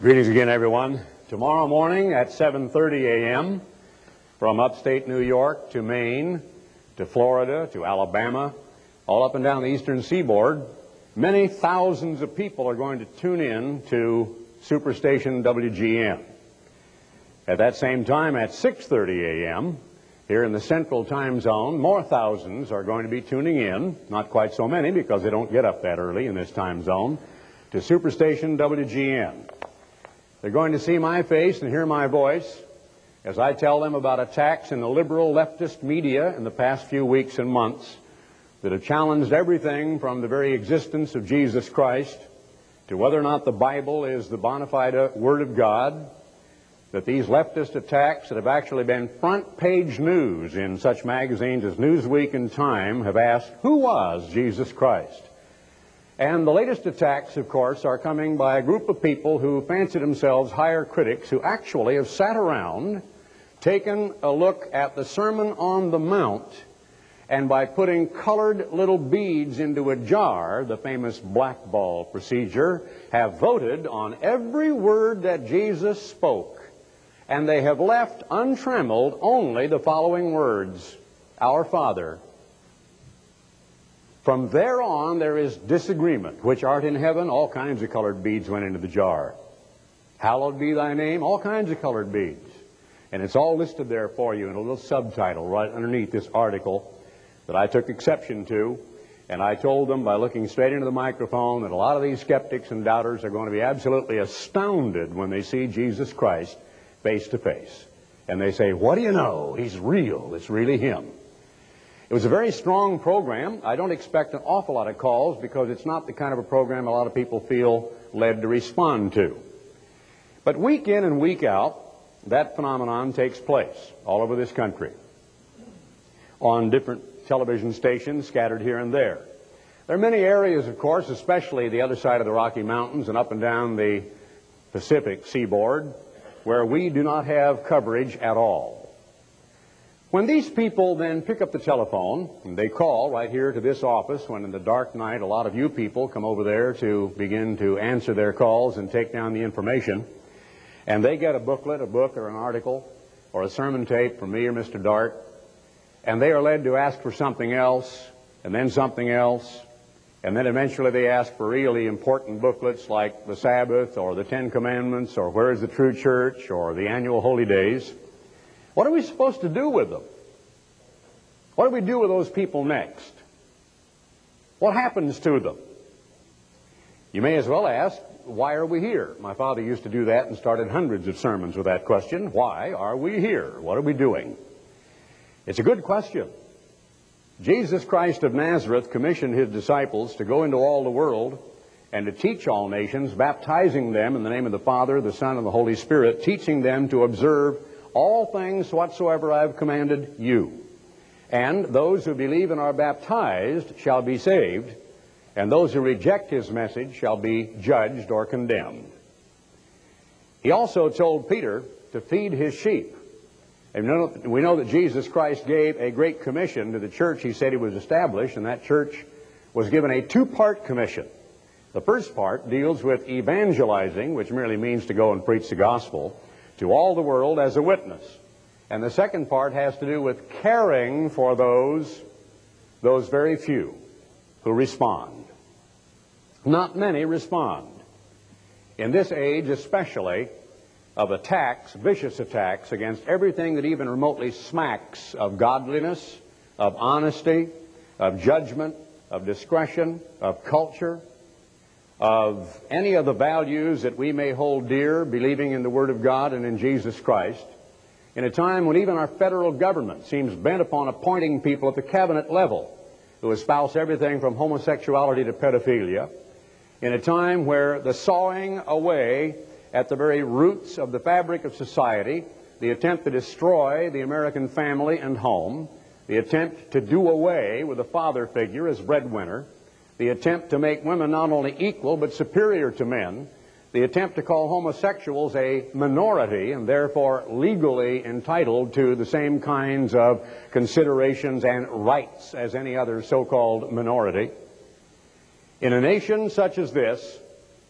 Greetings again, everyone. Tomorrow morning at 7:30 a.m. from upstate New York to Maine to Florida to Alabama, all up and down the eastern seaboard, many thousands of people are going to tune in to Superstation WGN. At that same time at 6:30 a.m. here in the Central Time Zone, more thousands are going to be tuning in, not quite so many because they don't get up that early in this time zone, to Superstation WGN. They're going to see my face and hear my voice as I tell them about attacks in the liberal leftist media in the past few weeks and months that have challenged everything from the very existence of Jesus Christ to whether or not the Bible is the bona fide Word of God, that these leftist attacks that have actually been front-page news in such magazines as Newsweek and Time have asked, who was Jesus Christ? And the latest attacks, of course, are coming by a group of people who fancy themselves higher critics who actually have sat around, taken a look at the Sermon on the Mount, and by putting colored little beads into a jar, the famous blackball procedure, have voted on every word that Jesus spoke. And they have left untrammeled only the following words, Our Father. From there on, there is disagreement. Which art in heaven? All kinds of colored beads went into the jar. Hallowed be thy name? All kinds of colored beads. And it's all listed there for you in a little subtitle right underneath this article that I took exception to. And I told them by looking straight into the microphone that a lot of these skeptics and doubters are going to be absolutely astounded when they see Jesus Christ face to face. And they say, what do you know? He's real. It's really him. It was a very strong program. I don't expect an awful lot of calls because it's not the kind of a program a lot of people feel led to respond to. But week in and week out, that phenomenon takes place all over this country on different television stations scattered here and there. There are many areas, of course, especially the other side of the Rocky Mountains and up and down the Pacific seaboard, where we do not have coverage at all. When these people then pick up the telephone and they call right here to this office, when in the dark night a lot of you people come over there to begin to answer their calls and take down the information, and they get a booklet, a book or an article or a sermon tape from me or Mr. Dart, and they are led to ask for something else and then something else, and then eventually they ask for really important booklets like the Sabbath or the Ten Commandments or Where is the True Church or the Annual Holy Days. What are we supposed to do with them? What do we do with those people next? What happens to them? You may as well ask, why are we here? My father used to do that and started hundreds of sermons with that question. Why are we here? What are we doing? It's a good question. Jesus Christ of Nazareth commissioned his disciples to go into all the world and to teach all nations, baptizing them in the name of the Father, the Son, and the Holy Spirit, teaching them to observe all things whatsoever I have commanded you. And those who believe and are baptized shall be saved, and those who reject his message shall be judged or condemned. He also told Peter to feed his sheep. And we know that Jesus Christ gave a great commission to the church he said he was established, and that church was given a two-part commission. The first part deals with evangelizing, which merely means to go and preach the gospel to all the world as a witness. And the second part has to do with caring for those very few who respond. Not many respond. In this age especially of attacks, vicious attacks against everything that even remotely smacks of godliness, of honesty, of judgment, of discretion, of culture, of any of the values that we may hold dear, believing in the Word of God and in Jesus Christ, in a time when even our federal government seems bent upon appointing people at the cabinet level who espouse everything from homosexuality to pedophilia, in a time where the sawing away at the very roots of the fabric of society, the attempt to destroy the American family and home, the attempt to do away with the father figure as breadwinner, the attempt to make women not only equal but superior to men, the attempt to call homosexuals a minority and therefore legally entitled to the same kinds of considerations and rights as any other so-called minority. In a nation such as this,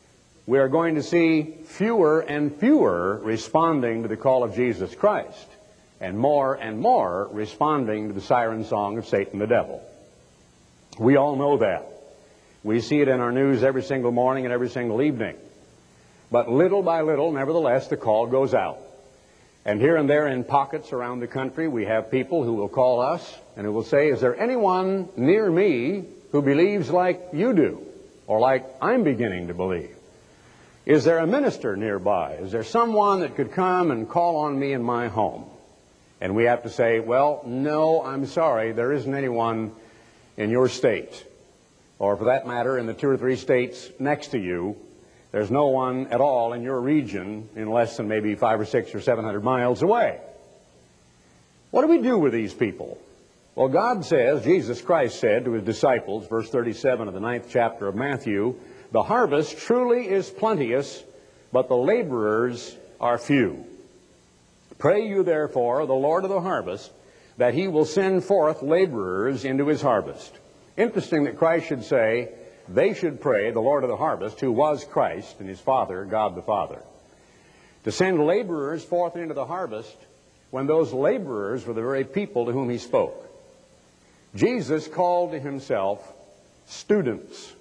we are going to see fewer and fewer responding to the call of Jesus Christ, and more responding to the siren song of Satan the devil. We all know that. We see it in our news every single morning and every single evening. But little by little, nevertheless, the call goes out. And here and there in pockets around the country, we have people who will call us and who will say, is there anyone near me who believes like you do, or like I'm beginning to believe? Is there a minister nearby? Is there someone that could come and call on me in my home? And we have to say, well, no, I'm sorry, there isn't anyone in your state, or for that matter, in the 2 or 3 states next to you. There's no one at all in your region in less than maybe 500 or 600 or 700 miles away. What do we do with these people? Well, God says, Jesus Christ said to his disciples, verse 37 of the 9th chapter of Matthew, the harvest truly is plenteous, but the laborers are few. Pray you therefore the Lord of the harvest, that he will send forth laborers into his harvest. Interesting that Christ should say, they should pray, the Lord of the harvest, who was Christ and his Father, God the Father, to send laborers forth into the harvest when those laborers were the very people to whom he spoke. Jesus called to himself students.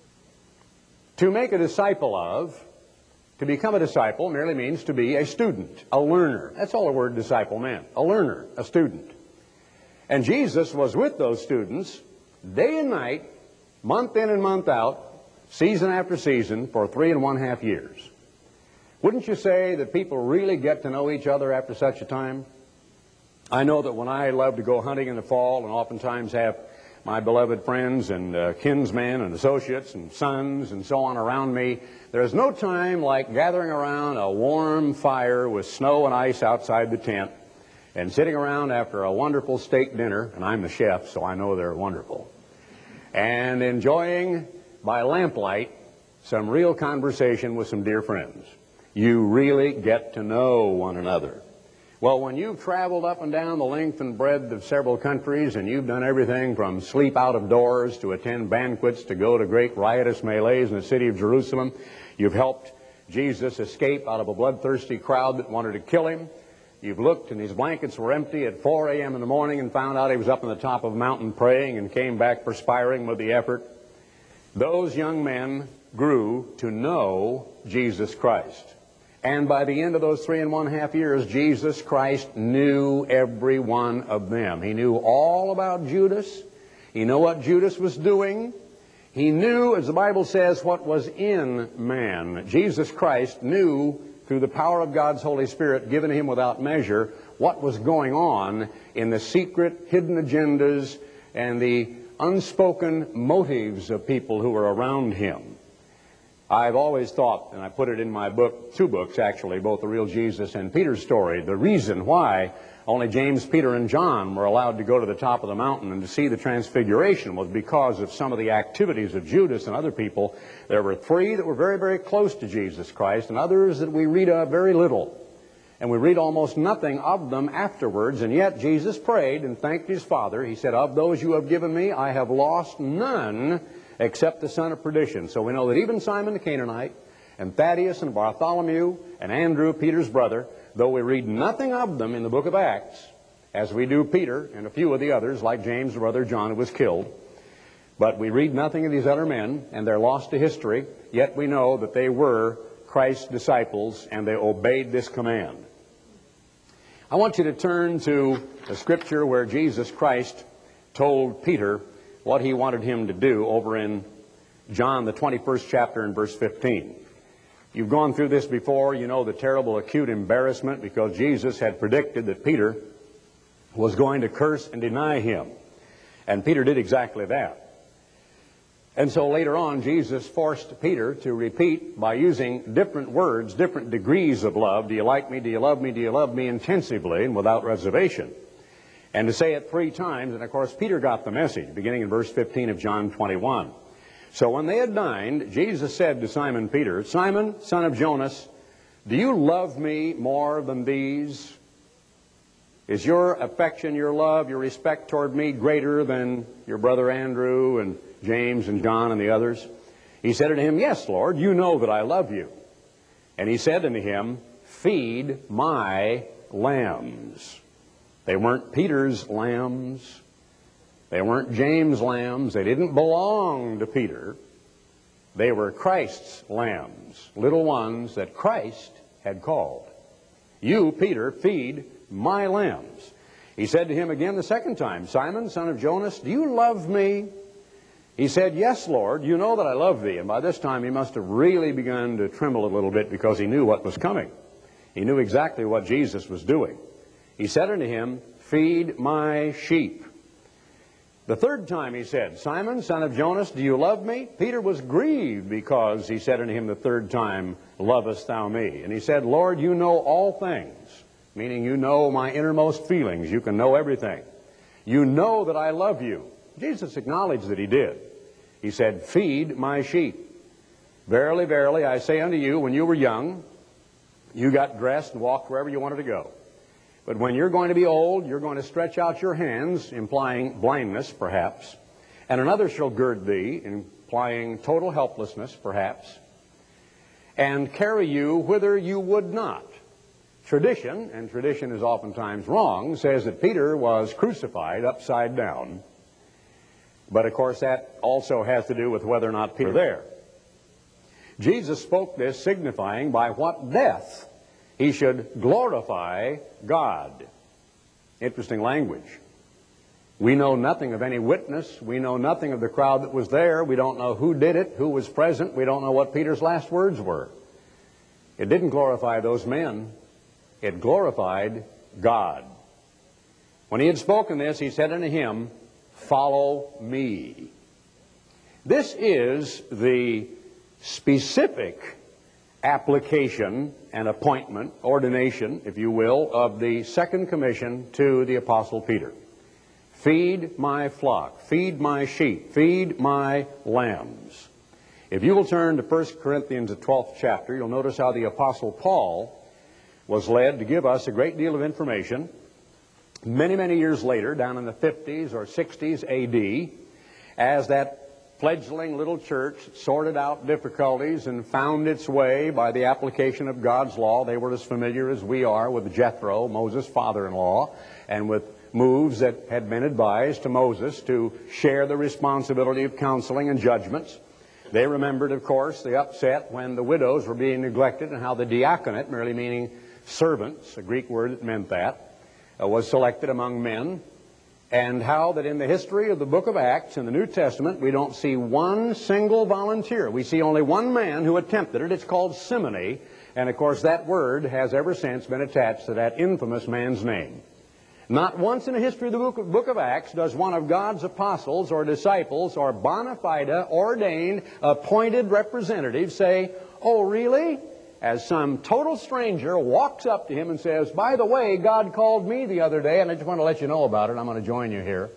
To make a disciple of, to become a disciple merely means to be a student, a learner. That's all the word disciple meant, a learner, a student. And Jesus was with those students day and night, month in and month out, season after season, for 3½ years. Wouldn't you say that people really get to know each other after such a time? I know that when I love to go hunting in the fall and oftentimes have my beloved friends and kinsmen and associates and sons and so on around me, there's no time like gathering around a warm fire with snow and ice outside the tent and sitting around after a wonderful steak dinner, and I'm the chef, so I know they're wonderful, and enjoying by lamplight some real conversation with some dear friends. You really get to know one another. Well, when you've traveled up and down the length and breadth of several countries, and you've done everything from sleep out of doors to attend banquets to go to great riotous melees in the city of Jerusalem, you've helped Jesus escape out of a bloodthirsty crowd that wanted to kill him. You've looked and his blankets were empty at 4 a.m. in the morning and found out he was up on the top of a mountain praying and came back perspiring with the effort. Those young men grew to know Jesus Christ. And by the end of those 3½ years, Jesus Christ knew every one of them. He knew all about Judas. He knew what Judas was doing. He knew, as the Bible says, what was in man. Jesus Christ knew, through the power of God's Holy Spirit given him without measure, what was going on in the secret, hidden agendas and the unspoken motives of people who were around him. I've always thought, and I put it in my book, 2 books actually, both The Real Jesus and Peter's Story, the reason why only James, Peter, and John were allowed to go to the top of the mountain and to see the transfiguration was because of some of the activities of Judas and other people. There were 3 that were very, very close to Jesus Christ, and others that we read of very little. And we read almost nothing of them afterwards, and yet Jesus prayed and thanked his Father. He said, of those you have given me, I have lost none except the son of perdition. So we know that even Simon the Canaanite and Thaddeus and Bartholomew and Andrew, Peter's brother, though we read nothing of them in the book of Acts, as we do Peter and a few of the others, like James' brother John, who was killed, but we read nothing of these other men, and they're lost to history, yet we know that they were Christ's disciples, and they obeyed this command. I want you to turn to a scripture where Jesus Christ told Peter what he wanted him to do over in John, the 21st chapter and verse 15. You've gone through this before. You know the terrible acute embarrassment because Jesus had predicted that Peter was going to curse and deny him. And Peter did exactly that. And so later on, Jesus forced Peter to repeat by using different words, different degrees of love. Do you like me? Do you love me? Do you love me intensively and without reservation? And to say it 3 times, and of course Peter got the message, beginning in verse 15 of John 21. So when they had dined, Jesus said to Simon Peter, Simon, son of Jonas, do you love me more than these? Is your affection, your love, your respect toward me greater than your brother Andrew and James and John and the others? He said unto him, Yes, Lord, you know that I love you. And he said unto him, Feed my lambs. They weren't Peter's lambs. They weren't James' lambs. They didn't belong to Peter. They were Christ's lambs, little ones that Christ had called. You, Peter, feed my lambs. He said to him again the second time, Simon, son of Jonas, do you love me? He said, Yes, Lord, you know that I love thee. And by this time he must have really begun to tremble a little bit because he knew what was coming. He knew exactly what Jesus was doing. He said unto him, Feed my sheep. The third time he said, Simon, son of Jonas, do you love me? Peter was grieved because he said unto him the third time, Lovest thou me? And he said, Lord, you know all things, meaning you know my innermost feelings. You can know everything. You know that I love you. Jesus acknowledged that he did. He said, Feed my sheep. Verily, verily, I say unto you, when you were young, you got dressed and walked wherever you wanted to go. But when you're going to be old, you're going to stretch out your hands, implying blindness, perhaps, and another shall gird thee, implying total helplessness, perhaps, and carry you whither you would not. Tradition, and tradition is oftentimes wrong, says that Peter was crucified upside down. But of course that also has to do with whether or not Peter was there. Jesus spoke this signifying by what death he should glorify God. Interesting language. We know nothing of any witness. We know nothing of the crowd that was there. We don't know who did it, who was present. We don't know what Peter's last words were. It didn't glorify those men. It glorified God. When he had spoken this, he said unto him, Follow me. This is the specific application and appointment, ordination, if you will, of the second commission to the Apostle Peter. Feed my flock, feed my sheep, feed my lambs. If you will turn to 1 Corinthians, the 12th chapter, you'll notice how the Apostle Paul was led to give us a great deal of information many, many years later, down in the 50s or 60s A.D., as that fledgling little church sorted out difficulties and found its way by the application of God's law. They were as familiar as we are with Jethro, Moses' father-in-law, and with moves that had been advised to Moses to share the responsibility of counseling and judgments. They remembered, of course, the upset when the widows were being neglected and how the diaconate, merely meaning servants, a Greek word that meant that, was selected among men. And how that in the history of the book of Acts in the New Testament, we don't see one single volunteer. We see only one man who attempted it. It's called simony. And of course that word has ever since been attached to that infamous man's name. Not once in the history of the book of Acts does one of God's apostles or disciples or bona fide, ordained, appointed representatives say, Oh, really? As some total stranger walks up to him and says, By the way, God called me the other day, and I just want to let you know about it. I'm going to join you here.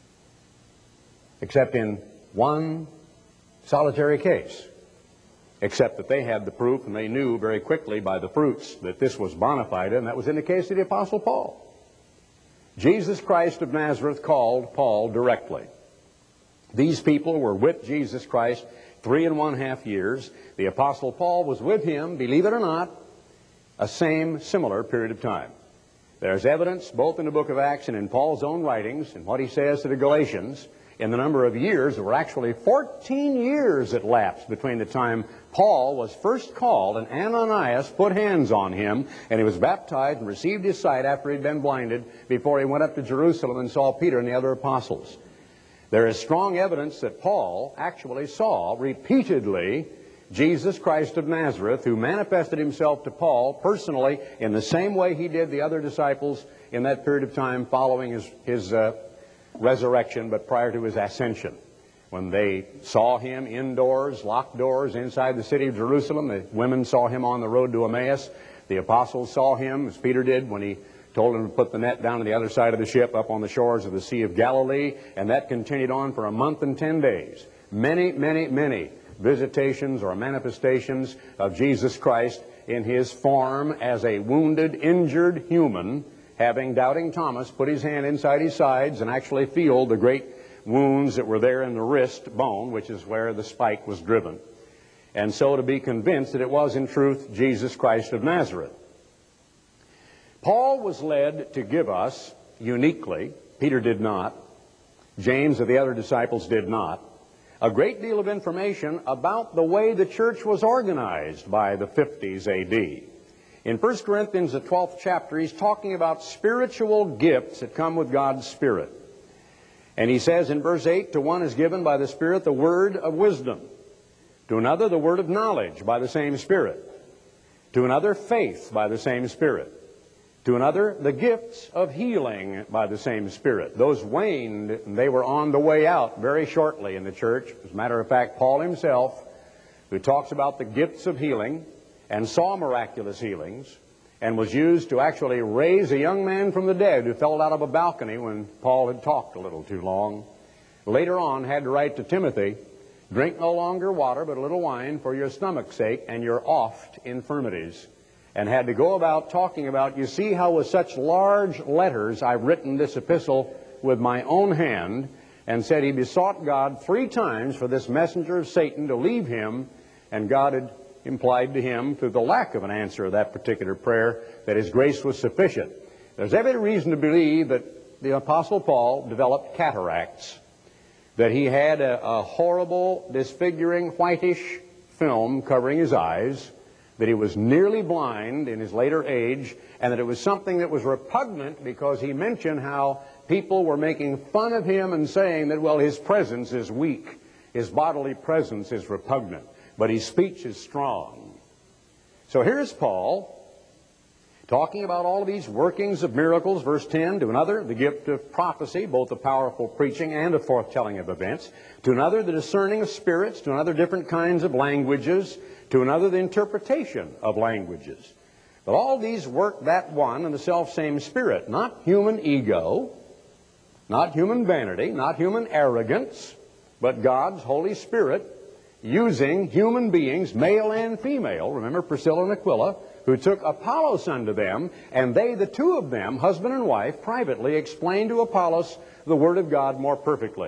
Except in one solitary case. Except that they had the proof, and they knew very quickly by the fruits that this was bona fide, and that was in the case of the Apostle Paul. Jesus Christ of Nazareth called Paul directly. These people were with Jesus Christ 3.5 years. The Apostle Paul was with him, believe it or not, a similar period of time. There's evidence both in the book of Acts and in Paul's own writings and what he says to the Galatians in the number of years. There were actually 14 years that lapsed between the time Paul was first called and Ananias put hands on him and he was baptized and received his sight after he'd been blinded before he went up to Jerusalem and saw Peter and the other apostles. There is strong evidence that Paul actually saw repeatedly Jesus Christ of Nazareth, who manifested himself to Paul personally in the same way he did the other disciples in that period of time following his resurrection, but prior to his ascension. When they saw him indoors, locked doors inside the city of Jerusalem, the women saw him on the road to Emmaus. The apostles saw him, as Peter did, when he told him to put the net down on the other side of the ship up on the shores of the Sea of Galilee, and that continued on for a month and 10 days. Many, many, many visitations or manifestations of Jesus Christ in his form as a wounded, injured human, having doubting Thomas put his hand inside his sides and actually feel the great wounds that were there in the wrist bone, which is where the spike was driven. and so to be convinced that it was in truth Jesus Christ of Nazareth. Paul was led to give us uniquely, Peter did not, James or the other disciples did not, a great deal of information about the way the church was organized by the 50s A.D. In 1 Corinthians, the 12th chapter, he's talking about spiritual gifts that come with God's Spirit. And he says in verse 8, to one is given by the Spirit the word of wisdom, to another the word of knowledge by the same Spirit, to another faith by the same Spirit, to another the gifts of healing by the same Spirit. Those waned, and they were on the way out very shortly in the church. As a matter of fact, Paul himself, who talks about the gifts of healing and saw miraculous healings, and was used to actually raise a young man from the dead who fell out of a balcony when Paul had talked a little too long, later on had to write to Timothy, drink no longer water but a little wine for your stomach's sake and your oft infirmities. And had to go about talking about, you see how with such large letters I've written this epistle with my own hand, and said he besought God 3 times for this messenger of Satan to leave him, and God had implied to him through the lack of an answer of that particular prayer that his grace was sufficient. There's every reason to believe that the Apostle Paul developed cataracts, that he had a horrible, disfiguring, whitish film covering his eyes, that he was nearly blind in his later age, and that it was something that was repugnant because he mentioned how people were making fun of him and saying that, well, his presence is weak, his bodily presence is repugnant, but his speech is strong. So here's Paul talking about all of these workings of miracles, verse 10, to another the gift of prophecy, both the powerful preaching and the foretelling of events, to another the discerning of spirits, to another different kinds of languages, to another the interpretation of languages. But all these work that one and the self-same Spirit, not human ego, not human vanity, not human arrogance, but God's Holy Spirit using human beings, male and female. Remember Priscilla and Aquila, who took Apollos unto them, and they, the two of them, husband and wife, privately explained to Apollos the Word of God more perfectly,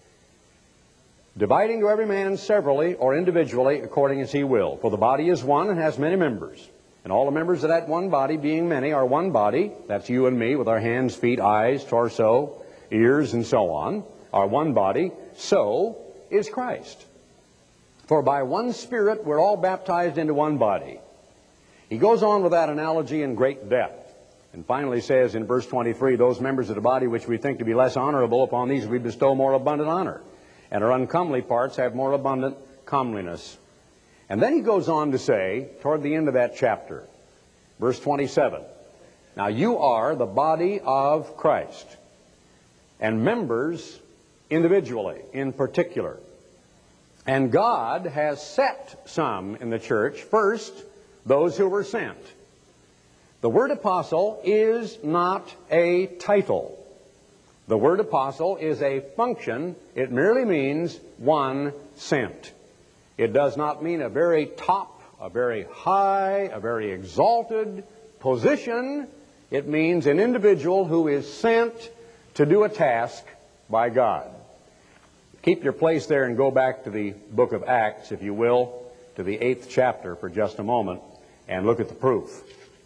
dividing to every man severally or individually according as he will. For the body is one and has many members, and all the members of that one body, being many, are one body. That's you and me with our hands, feet, eyes, torso, ears, and so on, are one body. So is Christ. For by one Spirit we're all baptized into one body. He goes on with that analogy in great depth, and finally says in verse 23, those members of the body which we think to be less honorable, upon these we bestow more abundant honor, and our uncomely parts have more abundant comeliness. And then he goes on to say, toward the end of that chapter, verse 27, now you are the body of Christ, and members individually, in particular. And God has set some in the church, first, those who were sent. The word apostle is not a title. The word apostle is a function. It merely means one sent. It does not mean a very top, a very high, a very exalted position. It means an individual who is sent to do a task by God. Keep your place there and go back to the book of Acts, if you will, to the 8th chapter for just a moment, and look at the proof.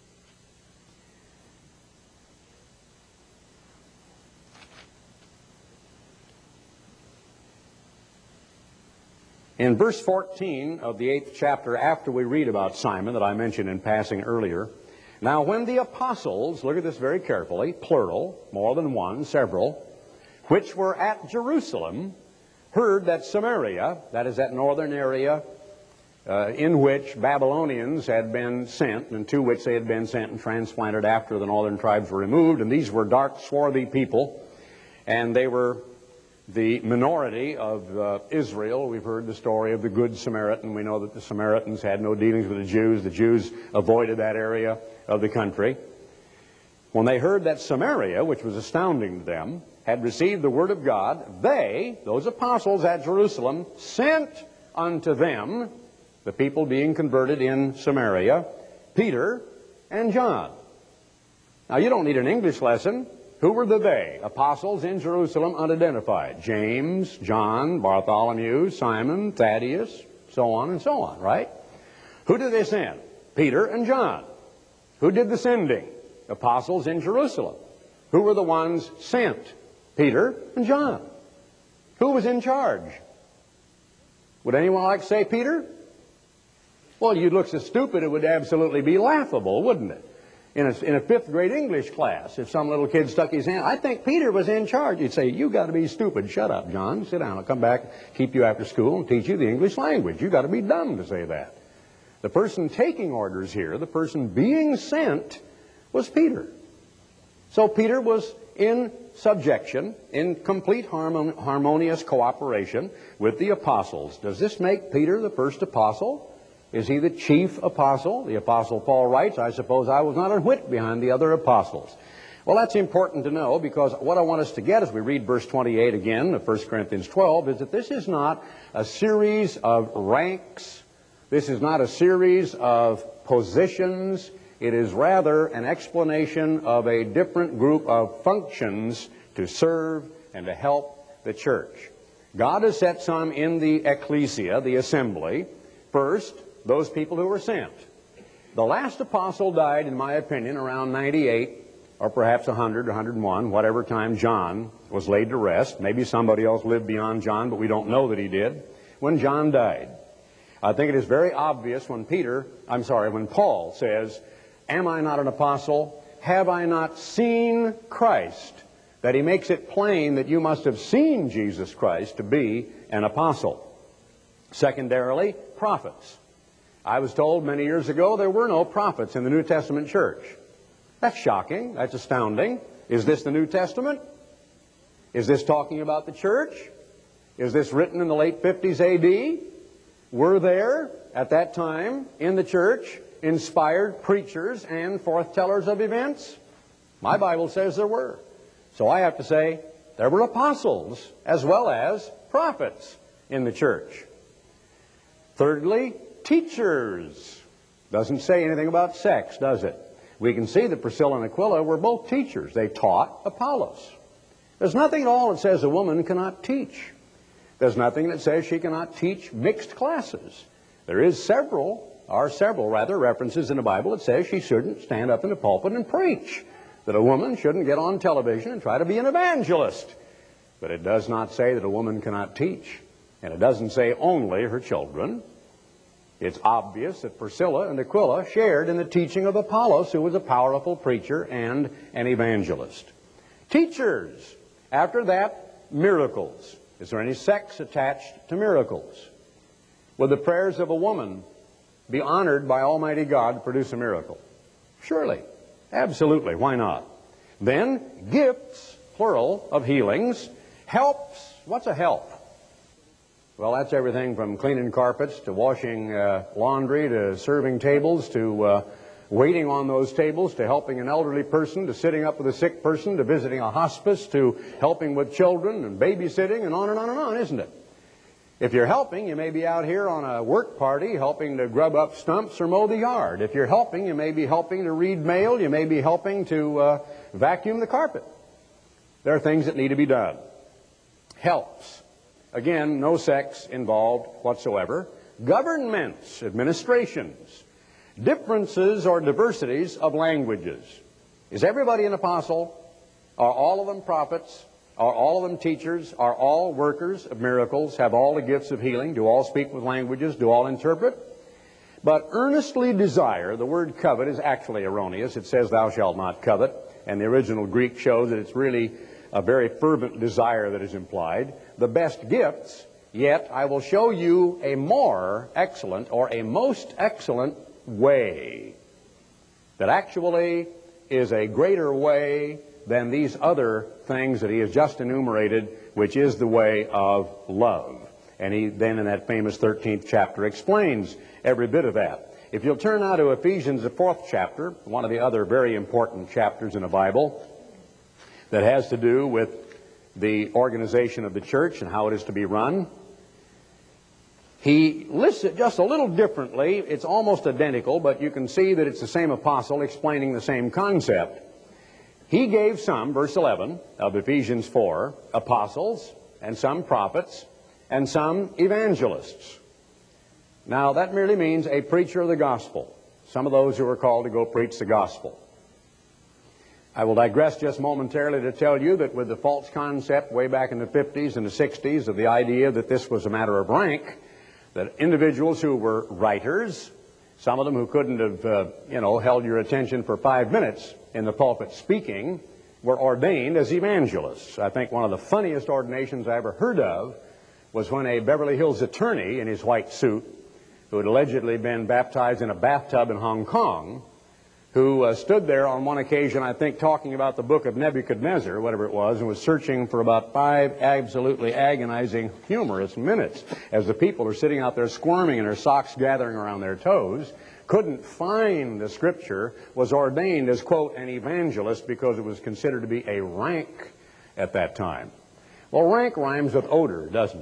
In verse 14 of the 8th chapter, after we read about Simon that I mentioned in passing earlier, now when the apostles, look at this very carefully, plural, more than one, several, which were at Jerusalem, heard that Samaria, that is that northern area in which Babylonians had been sent, and to which they had been sent and transplanted after the northern tribes were removed, and these were dark, swarthy people, and they were the minority of Israel. We've heard the story of the Good Samaritan. We know that the Samaritans had no dealings with the Jews. The Jews avoided that area of the country. When they heard that Samaria, which was astounding to them, had received the Word of God, they, those apostles at Jerusalem, sent unto them, the people being converted in Samaria, Peter and John. Now, you don't need an English lesson. Who were the they? Apostles in Jerusalem, unidentified. James, John, Bartholomew, Simon, Thaddeus, so on and so on, right? Who did they send? Peter and John. Who did the sending? Apostles in Jerusalem. Who were the ones sent? Peter and John. Who was in charge? Would anyone like to say Peter? Well, you'd look so stupid it would absolutely be laughable, wouldn't it? In a fifth grade English class, if some little kid stuck his hand, I think Peter was in charge. You'd say, you got to be stupid. Shut up, John. Sit down. I'll come back, keep you after school, and teach you the English language. You got to be dumb to say that. The person taking orders here, the person being sent, was Peter. So Peter was in subjection, in complete harmonious cooperation with the apostles. Does this make Peter the first apostle? Is he the chief apostle? The apostle Paul writes, I suppose I was not a whit behind the other apostles. Well, that's important to know, because what I want us to get as we read verse 28 again of 1 Corinthians 12 is that this is not a series of ranks. This is not a series of positions. It is rather an explanation of a different group of functions to serve and to help the church. God has set some in the ecclesia, the assembly. First, those people who were sent. The last apostle died, in my opinion, around 98, or perhaps 100 or 101, whatever time John was laid to rest. Maybe somebody else lived beyond John, but we don't know that he did. When John died, I think it is very obvious when Paul says, am I not an apostle? Have I not seen Christ? That he makes it plain that you must have seen Jesus Christ to be an apostle. Secondarily, prophets. I was told many years ago there were no prophets in the New Testament church. That's shocking. That's astounding. Is this the New Testament? Is this talking about the church? Is this written in the late 50s A.D.? Were there, at that time, in the church, inspired preachers and forthtellers of events? My Bible says there were. So I have to say, there were apostles as well as prophets in the church. Thirdly, teachers. Doesn't say anything about sex, does it? We can see that Priscilla and Aquila were both teachers. They taught Apollos. There's nothing at all that says a woman cannot teach. There's nothing that says she cannot teach mixed classes. There are several references in the Bible that says she shouldn't stand up in the pulpit and preach. That a woman shouldn't get on television and try to be an evangelist. But it does not say that a woman cannot teach. And it doesn't say only her children. It's obvious that Priscilla and Aquila shared in the teaching of Apollos, who was a powerful preacher and an evangelist. Teachers. After that, miracles. Is there any sex attached to miracles? Would the prayers of a woman be honored by Almighty God to produce a miracle? Surely. Absolutely. Why not? Then, gifts, plural, of healings. Helps. What's a help? Well, that's everything from cleaning carpets to washing laundry to serving tables to waiting on those tables to helping an elderly person to sitting up with a sick person to visiting a hospice to helping with children and babysitting and on and on and on, isn't it? If you're helping, you may be out here on a work party helping to grub up stumps or mow the yard. If you're helping, you may be helping to read mail. You may be helping to vacuum the carpet. There are things that need to be done. Helps. Again, no sex involved whatsoever. Governments, administrations, differences or diversities of languages. Is everybody an apostle? Are all of them prophets? Are all of them teachers? Are all workers of miracles? Have all the gifts of healing? Do all speak with languages? Do all interpret? But earnestly desire, the word covet is actually erroneous. It says thou shalt not covet. And the original Greek shows that it's really a very fervent desire that is implied. The best gifts, yet I will show you a more excellent or a most excellent way. That actually is a greater way than these other things that he has just enumerated, which is the way of love. And he then in that famous 13th chapter explains every bit of that. If you'll turn now to Ephesians, the 4th chapter, one of the other very important chapters in the Bible that has to do with the organization of the church and how it is to be run. He lists it just a little differently. It's almost identical, but you can see that it's the same apostle explaining the same concept. He gave some, verse 11 of Ephesians 4, apostles, and some prophets, and some evangelists. Now, that merely means a preacher of the gospel. Some of those who are called to go preach the gospel. I will digress just momentarily to tell you that with the false concept way back in the 50s and the 60s of the idea that this was a matter of rank, that individuals who were writers, some of them who couldn't have, held your attention for 5 minutes in the pulpit speaking, were ordained as evangelists. I think one of the funniest ordinations I ever heard of was when a Beverly Hills attorney in his white suit, who had allegedly been baptized in a bathtub in Hong Kong, who stood there on one occasion, I think, talking about the book of Nebuchadnezzar, whatever it was, and was searching for about 5 absolutely agonizing, humorous minutes as the people are sitting out there squirming and their socks gathering around their toes, couldn't find the scripture, was ordained as, quote, an evangelist because it was considered to be a rank at that time. Well, rank rhymes with odor, doesn't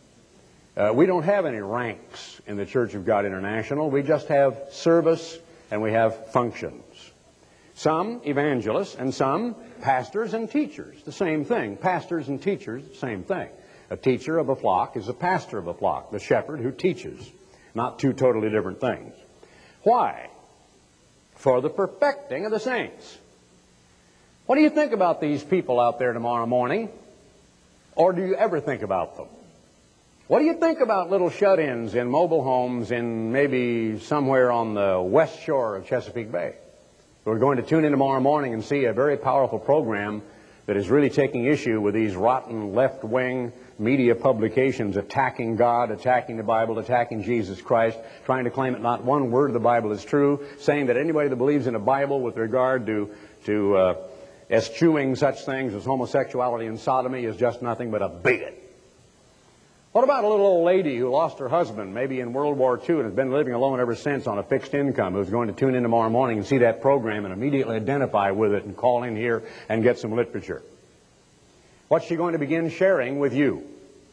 it? We don't have any ranks in the Church of God International. We just have service and we have functions. Some evangelists and some pastors and teachers. The same thing. Pastors and teachers, same thing. A teacher of a flock is a pastor of a flock, the shepherd who teaches. Not two totally different things. Why? For the perfecting of the saints. What do you think about these people out there tomorrow morning? Or do you ever think about them? What do you think about little shut-ins in mobile homes in maybe somewhere on the west shore of Chesapeake Bay? We're going to tune in tomorrow morning and see a very powerful program that is really taking issue with these rotten left-wing media publications attacking God, attacking the Bible, attacking Jesus Christ, trying to claim that not one word of the Bible is true, saying that anybody that believes in a Bible with regard to eschewing such things as homosexuality and sodomy is just nothing but a bigot. What about a little old lady who lost her husband maybe in World War II and has been living alone ever since on a fixed income, who's going to tune in tomorrow morning and see that program and immediately identify with it and call in here and get some literature? What's she going to begin sharing with you?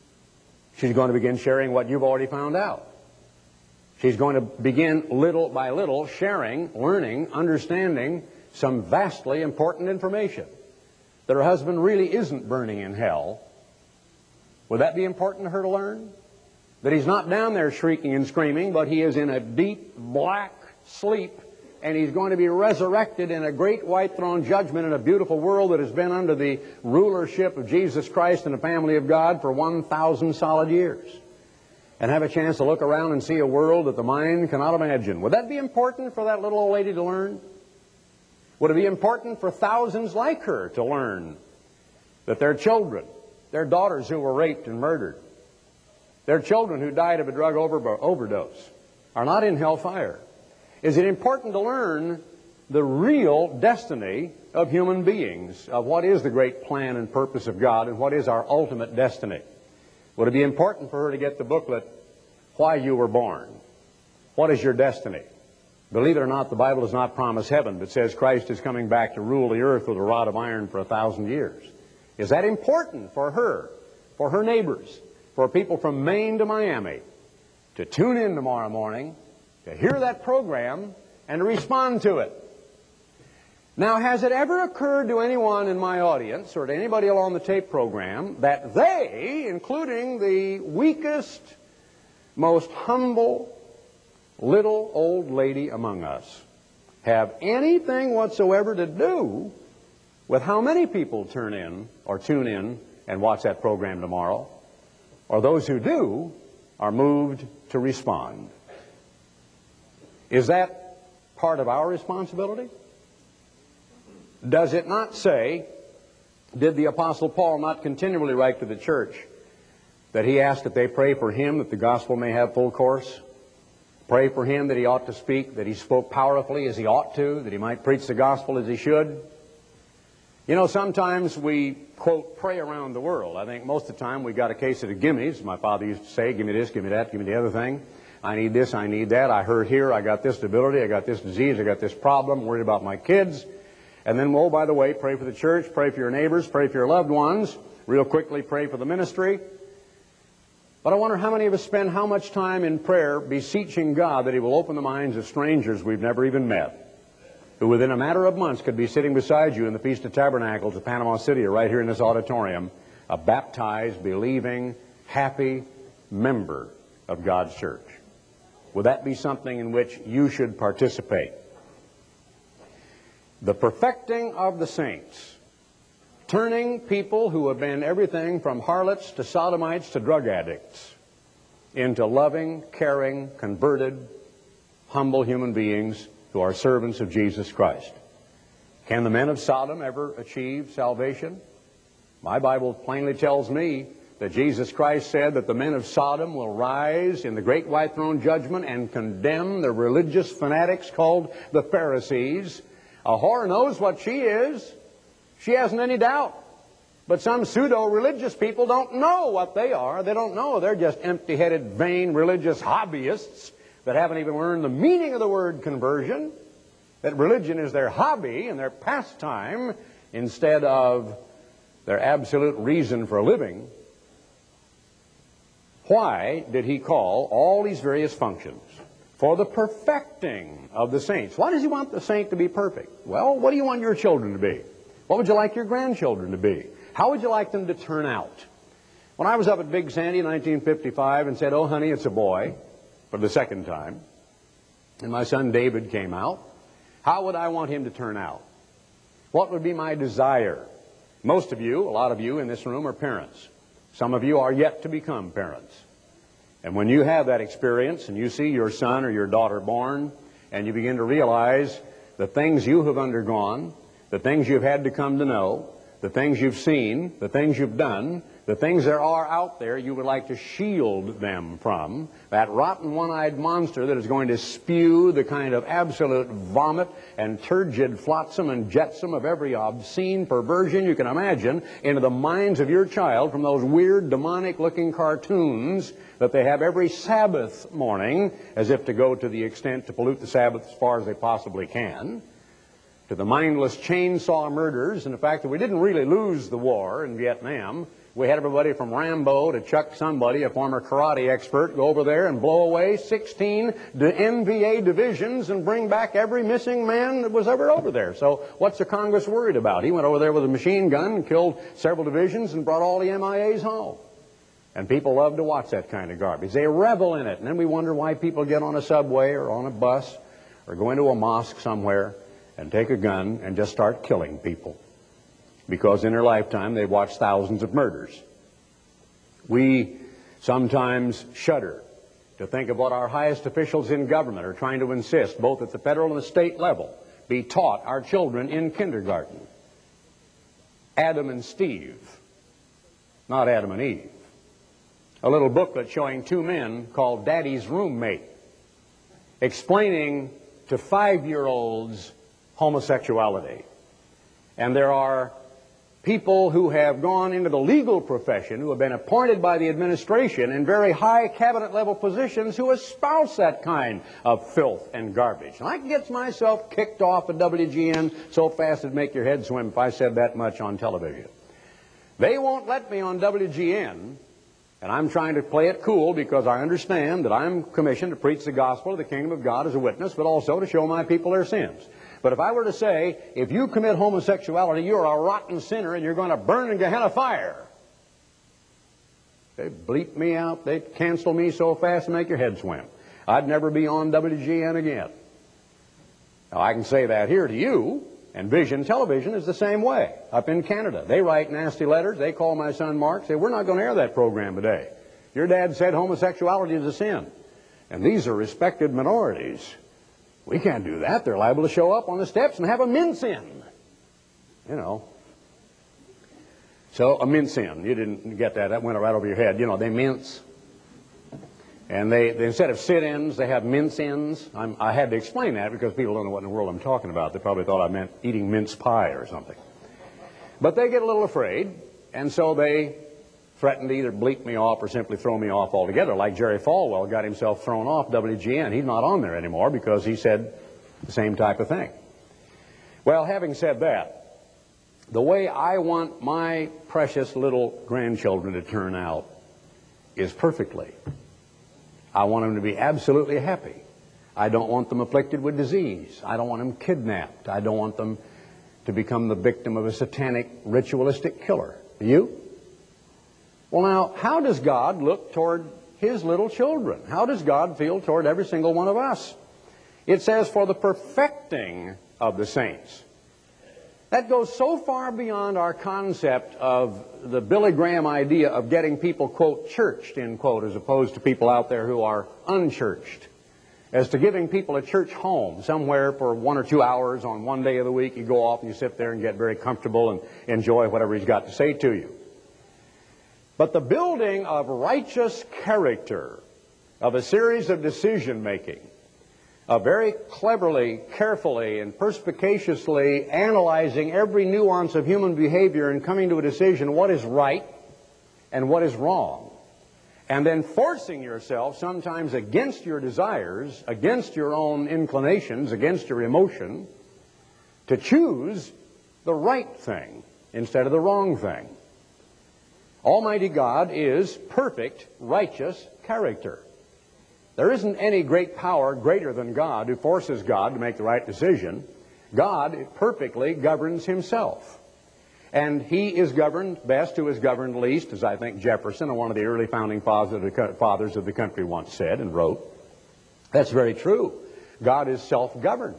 She's going to begin sharing what you've already found out. She's going to begin little by little sharing, learning, understanding some vastly important information. That her husband really isn't burning in hell. Would that be important to her to learn? That he's not down there shrieking and screaming, but he is in a deep black sleep, and he's going to be resurrected in a great white throne judgment in a beautiful world that has been under the rulership of Jesus Christ and the family of God for 1,000 solid years. And have a chance to look around and see a world that the mind cannot imagine. Would that be important for that little old lady to learn? Would it be important for thousands like her to learn that their children, their daughters who were raped and murdered, their children who died of a drug overdose, are not in hellfire? Is it important to learn the real destiny of human beings, of what is the great plan and purpose of God and what is our ultimate destiny? Would it be important for her to get the booklet, Why You Were Born? What is your destiny? Believe it or not, the Bible does not promise heaven, but says Christ is coming back to rule the earth with a rod of iron for 1,000 years. Is that important for her neighbors, for people from Maine to Miami, to tune in tomorrow morning, to hear that program, and to respond to it? Now, has it ever occurred to anyone in my audience, or to anybody along the tape program, that they, including the weakest, most humble little old lady among us, have anything whatsoever to do with how many people turn in or tune in and watch that program tomorrow, or those who do are moved to respond? Is that part of our responsibility? Does it not say, did the Apostle Paul not continually write to the church that he asked that they pray for him that the gospel may have full course? Pray for him that he ought to speak, that he spoke powerfully as he ought to, that he might preach the gospel as he should? You know, sometimes we, quote, pray around the world. I think most of the time we got a case of the gimmies. My father used to say, give me this, give me that, give me the other thing. I need this, I need that. I hurt here, I got this debility, I got this disease, I got this problem, worried about my kids. And then, oh, by the way, pray for the church, pray for your neighbors, pray for your loved ones. Real quickly, pray for the ministry. But I wonder how many of us spend how much time in prayer beseeching God that he will open the minds of strangers we've never even met, who within a matter of months could be sitting beside you in the Feast of Tabernacles of Panama City or right here in this auditorium, a baptized, believing, happy member of God's church. would that be something in which you should participate? The perfecting of the saints, turning people who have been everything from harlots to sodomites to drug addicts into loving, caring, converted, humble human beings who are servants of Jesus Christ. Can the men of Sodom ever achieve salvation? My Bible plainly tells me that Jesus Christ said that the men of Sodom will rise in the great white throne judgment and condemn the religious fanatics called the Pharisees. A whore knows what she is. She hasn't any doubt. But some pseudo-religious people don't know what they are. They don't know. They're just empty-headed, vain religious hobbyists that haven't even learned the meaning of the word conversion. That religion is their hobby and their pastime instead of their absolute reason for living. Why did he call all these various functions? For the perfecting of the saints. Why does he want the saint to be perfect? Well, what do you want your children to be? What would you like your grandchildren to be? How would you like them to turn out? When I was up at Big Sandy in 1955 and said, "Oh, honey, it's a boy," for the second time, and my son David came out, how would I want him to turn out? What would be my desire? Most of you, a lot of you in this room are parents. Some of you are yet to become parents. And when you have that experience and you see your son or your daughter born and you begin to realize the things you have undergone, the things you've had to come to know, the things you've seen, the things you've done, the things there are out there you would like to shield them from, that rotten one-eyed monster that is going to spew the kind of absolute vomit and turgid flotsam and jetsam of every obscene perversion you can imagine into the minds of your child from those weird demonic-looking cartoons that they have every Sabbath morning, as if to go to the extent to pollute the Sabbath as far as they possibly can, to the mindless chainsaw murders and the fact that we didn't really lose the war in Vietnam. We had everybody from Rambo to Chuck somebody, a former karate expert, go over there and blow away 16 NVA divisions and bring back every missing man that was ever over there. So what's the Congress worried about? He went over there with a machine gun and killed several divisions and brought all the MIAs home. And people love to watch that kind of garbage. They revel in it. And then we wonder why people get on a subway or on a bus or go into a mosque somewhere and take a gun and just start killing people, because in their lifetime they've watched thousands of murders. We sometimes shudder to think of what our highest officials in government are trying to insist, both at the federal and the state level, be taught our children in kindergarten. Adam and Steve, not Adam and Eve. A little booklet showing two men called Daddy's Roommate, explaining to 5-year-olds homosexuality. And there are people who have gone into the legal profession, who have been appointed by the administration in very high cabinet level positions, who espouse that kind of filth and garbage. And I can get myself kicked off at WGN so fast it'd make your head swim if I said that much on television. They won't let me on WGN, and I'm trying to play it cool because I understand that I'm commissioned to preach the gospel of the kingdom of God as a witness, but also to show my people their sins. But if I were to say, if you commit homosexuality, you're a rotten sinner and you're going to burn in Gehenna fire, they'd bleep me out, they'd cancel me so fast and make your head swim. I'd never be on WGN again. Now, I can say that here to you, and Vision Television is the same way. Up in Canada, they write nasty letters. They call my son Mark, say, we're not going to air that program today. Your dad said homosexuality is a sin. And these are respected minorities. We can't do that. They're liable to show up on the steps and have a mince-in. You know. So, a mince-in. You didn't get that. That went right over your head. You know, they mince. And they instead of sit-ins, they have mince-ins. I had to explain that because people don't know what in the world I'm talking about. They probably thought I meant eating mince pie or something. But they get a little afraid, and so they threaten to either bleep me off or simply throw me off altogether, like Jerry Falwell got himself thrown off WGN. He's not on there anymore because he said the same type of thing. Well, having said that, the way I want my precious little grandchildren to turn out is perfectly. I want them to be absolutely happy. I don't want them afflicted with disease. I don't want them kidnapped. I don't want them to become the victim of a satanic, ritualistic killer. Do you? Well, now, how does God look toward His little children. How does God feel toward every single one of us? It says, for the perfecting of the saints. That goes so far beyond our concept of the Billy Graham idea of getting people, quote, churched, end quote, as opposed to people out there who are unchurched, as to giving people a church home somewhere for 1 or 2 hours on one day of the week. You go off and you sit there and get very comfortable and enjoy whatever he's got to say to you. But the building of righteous character, of a series of decision-making, very cleverly, carefully, and perspicaciously analyzing every nuance of human behavior and coming to a decision what is right and what is wrong, and then forcing yourself, sometimes against your desires, against your own inclinations, against your emotion, to choose the right thing instead of the wrong thing. Almighty God is perfect, righteous character. There isn't any great power greater than God who forces God to make the right decision. God perfectly governs himself. And he is governed best who is governed least, as I think Jefferson, one of the early founding fathers of the country, once said and wrote. That's very true. God is self-governed.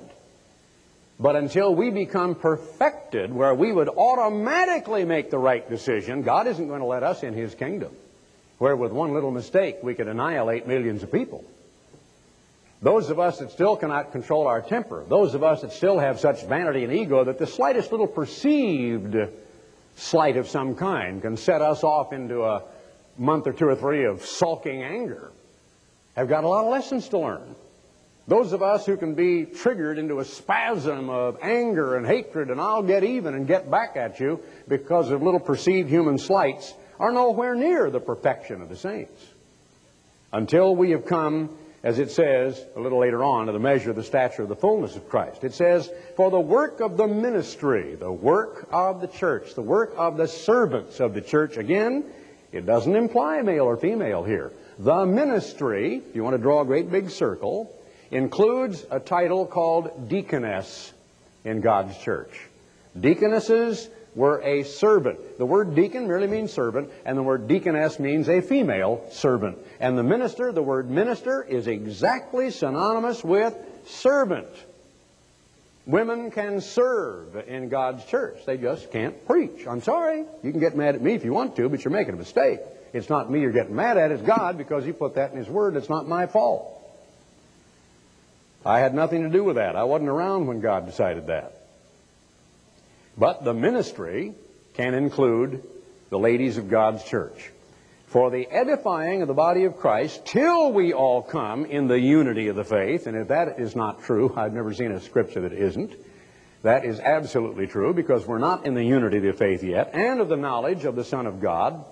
But until we become perfected where we would automatically make the right decision, God isn't going to let us in his kingdom, where with one little mistake we could annihilate millions of people. Those of us that still cannot control our temper, those of us that still have such vanity and ego that the slightest little perceived slight of some kind can set us off into a month or 2 or 3 of sulking anger, have got a lot of lessons to learn. Those of us who can be triggered into a spasm of anger and hatred and I'll get even and get back at you because of little perceived human slights are nowhere near the perfection of the saints. Until we have come, as it says a little later on, to the measure of the stature of the fullness of Christ. It says, for the work of the ministry, the work of the church, the work of the servants of the church. Again, it doesn't imply male or female here. The ministry, if you want to draw a great big circle, includes a title called deaconess in God's church. Deaconesses were a servant. The word deacon merely means servant, and the word deaconess means a female servant. And the minister, the word minister, is exactly synonymous with servant. Women can serve in God's church. They just can't preach. I'm sorry. You can get mad at me if you want to, but you're making a mistake. It's not me you're getting mad at, it's God, because He put that in His Word. It's not my fault. I had nothing to do with that. I wasn't around when God decided that. But the ministry can include the ladies of God's church. For the edifying of the body of Christ, till we all come in the unity of the faith. And if that is not true, I've never seen a scripture that isn't. That is absolutely true, because we're not in the unity of the faith yet, and of the knowledge of the Son of God.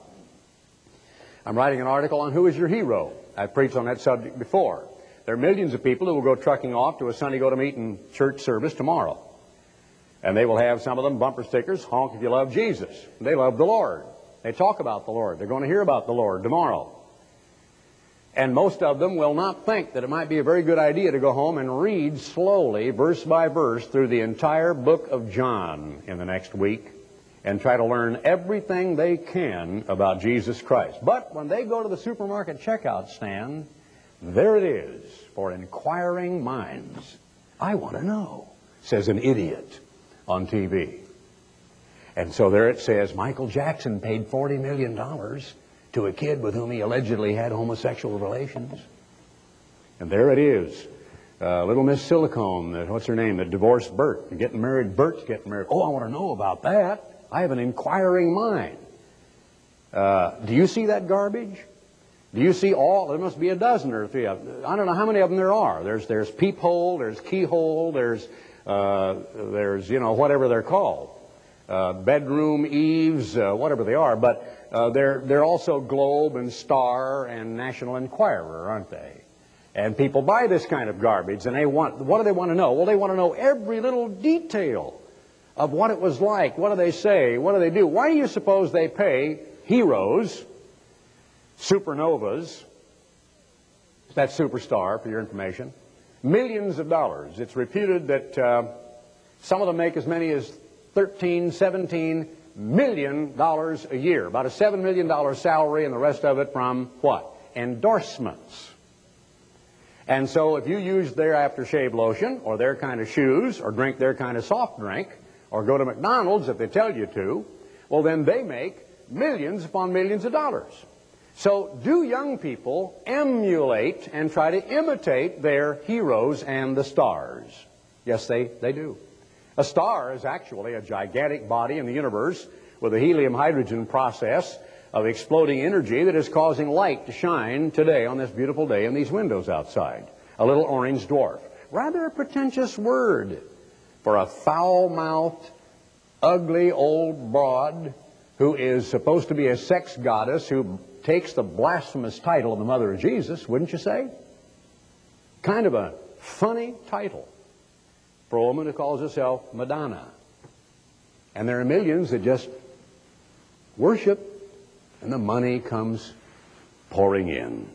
I'm writing an article on Who is Your Hero? I've preached on that subject before. There are millions of people who will go trucking off to a Sunday go-to-meeting church service tomorrow. And they will have, some of them, bumper stickers, honk if you love Jesus. They love the Lord. They talk about the Lord. They're going to hear about the Lord tomorrow. And most of them will not think that it might be a very good idea to go home and read slowly, verse by verse, through the entire book of John in the next week and try to learn everything they can about Jesus Christ. But when they go to the supermarket checkout stand, there it is, for inquiring minds. I want to know, says an idiot on TV. And so there it says, Michael Jackson paid $40 million to a kid with whom he allegedly had homosexual relations. And there it is. Little Miss Silicone, what's her name, that divorced Bert. Getting married, Bert's getting married. Oh, I want to know about that. I have an inquiring mind. Do you see that garbage? Do you see all? There must be a dozen or 3 of them. I don't know how many of them there are. There's peephole, there's keyhole, there's whatever they're called. Bedroom eaves, whatever they are. But they're also Globe and Star and National Enquirer, aren't they? And people buy this kind of garbage, and what do they want to know? Well, they want to know every little detail of what it was like. What do they say? What do they do? Why do you suppose they pay heroes, supernovas, that's superstar for your information, millions of dollars? It's reputed that some of them make as many as $13, $17 million a year, about a $7 million salary, and the rest of it from what? endorsements. And so if you use their aftershave lotion or their kind of shoes or drink their kind of soft drink or go to McDonald's if they tell you to, well, then they make millions upon millions of dollars. So do young people emulate and try to imitate their heroes and the stars? Yes, they do. A star is actually a gigantic body in the universe with a helium-hydrogen process of exploding energy that is causing light to shine today on this beautiful day in these windows outside. A little orange dwarf. Rather a pretentious word for a foul-mouthed, ugly old broad who is supposed to be a sex goddess who takes the blasphemous title of the Mother of Jesus, wouldn't you say? Kind of a funny title for a woman who calls herself Madonna. And there are millions that just worship, and the money comes pouring in.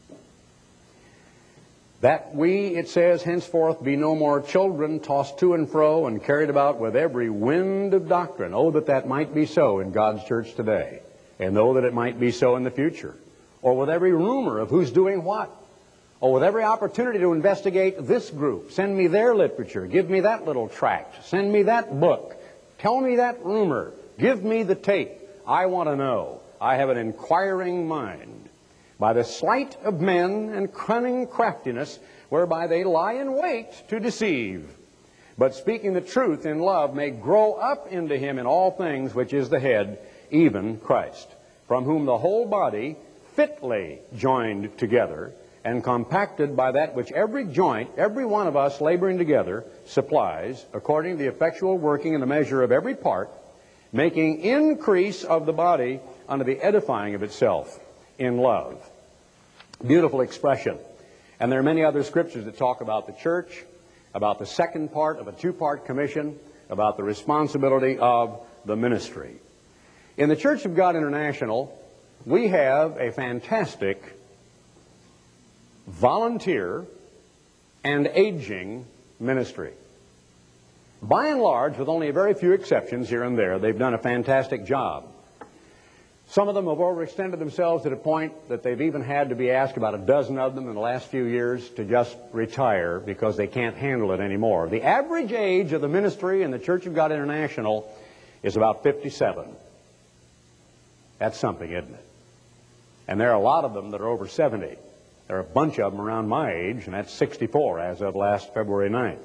That we, it says, henceforth be no more children tossed to and fro and carried about with every wind of doctrine. Oh, that that might be so in God's church today. And oh, that it might be so in the future. Or with every rumor of who's doing what. Or with every opportunity to investigate this group. Send me their literature. Give me that little tract. Send me that book. Tell me that rumor. Give me the tape. I want to know. I have an inquiring mind. By the sleight of men and cunning craftiness, whereby they lie in wait to deceive. But speaking the truth in love may grow up into him in all things, which is the head, even Christ, from whom the whole body, fitly joined together, and compacted by that which every joint, every one of us laboring together, supplies, according to the effectual working in the measure of every part, making increase of the body unto the edifying of itself in love. Beautiful expression. And there are many other scriptures that talk about the church, about the second part of a two-part commission, about the responsibility of the ministry. In the Church of God International, we have a fantastic volunteer and aging ministry. By and large, with only a very few exceptions here and there, they've done a fantastic job. Some of them have overextended themselves to the point that they've even had to be asked, about a dozen of them in the last few years, to just retire because they can't handle it anymore. The average age of the ministry in the Church of God International is about 57. That's something, isn't it? And there are a lot of them that are over 70. There are a bunch of them around my age, and that's 64 as of last February 9th.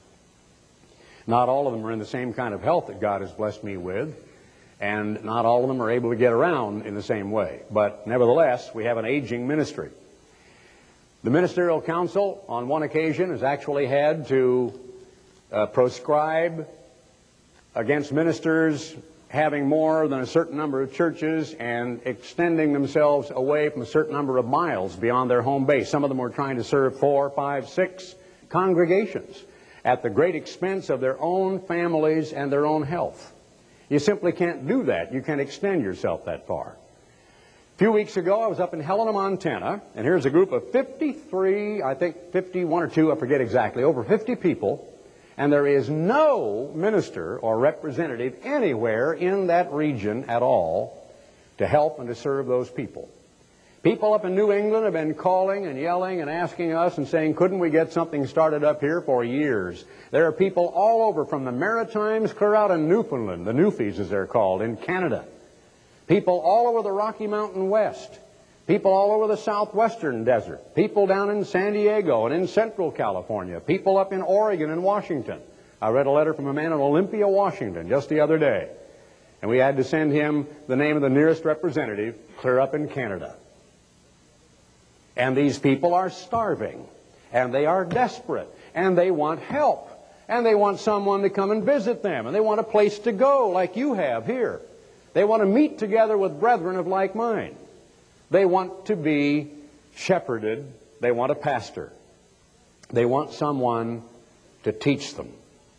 Not all of them are in the same kind of health that God has blessed me with, and not all of them are able to get around in the same way. But nevertheless, we have an aging ministry. The Ministerial Council, on one occasion, has actually had to proscribe against ministers having more than a certain number of churches and extending themselves away from a certain number of miles beyond their home base. Some of them were trying to serve 4, 5, 6 congregations at the great expense of their own families and their own health. You simply can't do that. You can't extend yourself that far. A few weeks ago, I was up in Helena, Montana, and here's a group of 53, I think 51 or 2, I forget exactly, over 50 people, and there is no minister or representative anywhere in that region at all to help and to serve those people. People up in New England have been calling and yelling and asking us and saying, couldn't we get something started up here, for years. There are people all over from the Maritimes clear out in Newfoundland, the Newfies as they're called, in Canada. People all over the Rocky Mountain West. People all over the southwestern desert. People down in San Diego and in central California. People up in Oregon and Washington. I read a letter from a man in Olympia, Washington just the other day. And we had to send him the name of the nearest representative clear up in Canada. And these people are starving, and they are desperate, and they want help, and they want someone to come and visit them, and they want a place to go like you have here. They want to meet together with brethren of like mind. They want to be shepherded. They want a pastor. They want someone to teach them.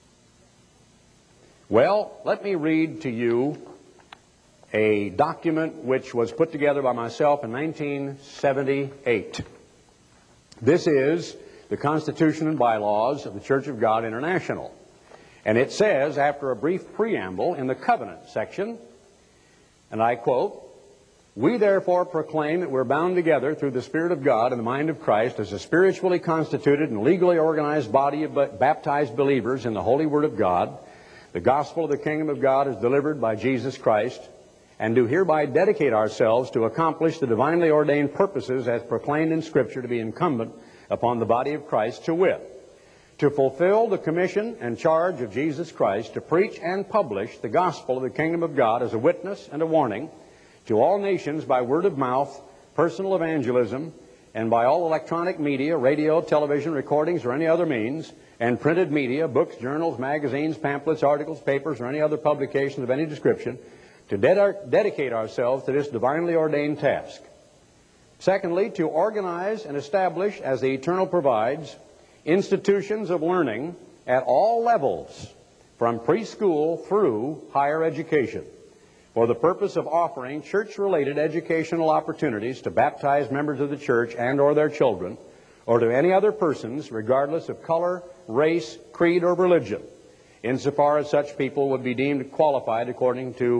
Well, let me read to you a document which was put together by myself in 1978. This is the Constitution and Bylaws of the Church of God International. And it says, after a brief preamble in the covenant section, and I quote, We therefore proclaim that we're bound together through the Spirit of God and the mind of Christ as a spiritually constituted and legally organized body of baptized believers in the holy Word of God. The gospel of the kingdom of God is delivered by Jesus Christ, and do hereby dedicate ourselves to accomplish the divinely ordained purposes as proclaimed in Scripture to be incumbent upon the body of Christ, to wit, to fulfill the commission and charge of Jesus Christ to preach and publish the gospel of the kingdom of God as a witness and a warning to all nations by word of mouth, personal evangelism, and by all electronic media, radio, television, recordings, or any other means, and printed media, books, journals, magazines, pamphlets, articles, papers, or any other publications of any description, to dedicate ourselves to this divinely ordained task. Secondly, to organize and establish, as the Eternal provides, institutions of learning at all levels, from preschool through higher education, for the purpose of offering church-related educational opportunities to baptized members of the church and or their children, or to any other persons, regardless of color, race, creed, or religion, insofar as such people would be deemed qualified according to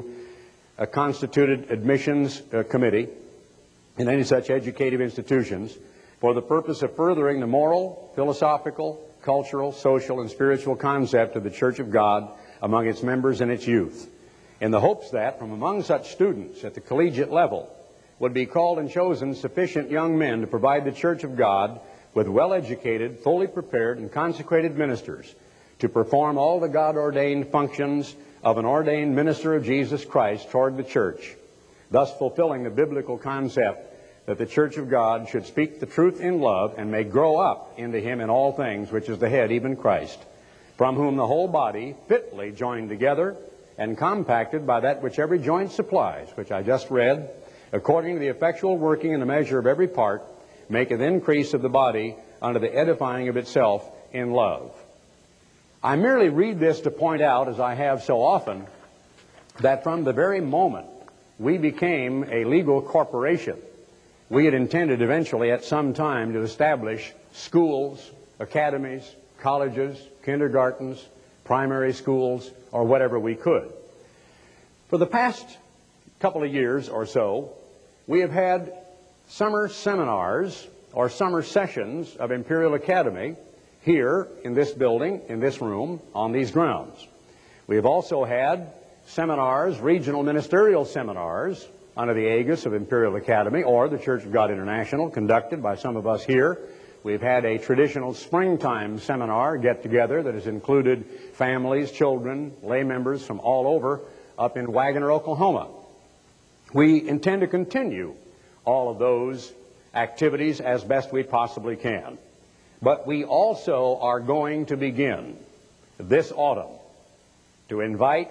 a constituted admissions committee in any such educative institutions, for the purpose of furthering the moral, philosophical, cultural, social, and spiritual concept of the Church of God among its members and its youth, in the hopes that from among such students at the collegiate level would be called and chosen sufficient young men to provide the Church of God with well-educated, fully prepared, and consecrated ministers to perform all the God-ordained functions of an ordained minister of Jesus Christ toward the church, thus fulfilling the biblical concept that the Church of God should speak the truth in love and may grow up into Him in all things, which is the head, even Christ, from whom the whole body, fitly joined together and compacted by that which every joint supplies, which I just read, according to the effectual working in the measure of every part, maketh increase of the body unto the edifying of itself in love. I merely read this to point out, as I have so often, that from the very moment we became a legal corporation, we had intended eventually at some time to establish schools, academies, colleges, kindergartens, primary schools, or whatever we could. For the past couple of years or so, we have had summer seminars or summer sessions of Imperial Academy here in this building, in this room, on these grounds. We have also had seminars, regional ministerial seminars, under the aegis of Imperial Academy or the Church of God International, conducted by some of us here. We've had a traditional springtime seminar get-together that has included families, children, lay members from all over up in Wagoner, Oklahoma. We intend to continue all of those activities as best we possibly can. But we also are going to begin this autumn to invite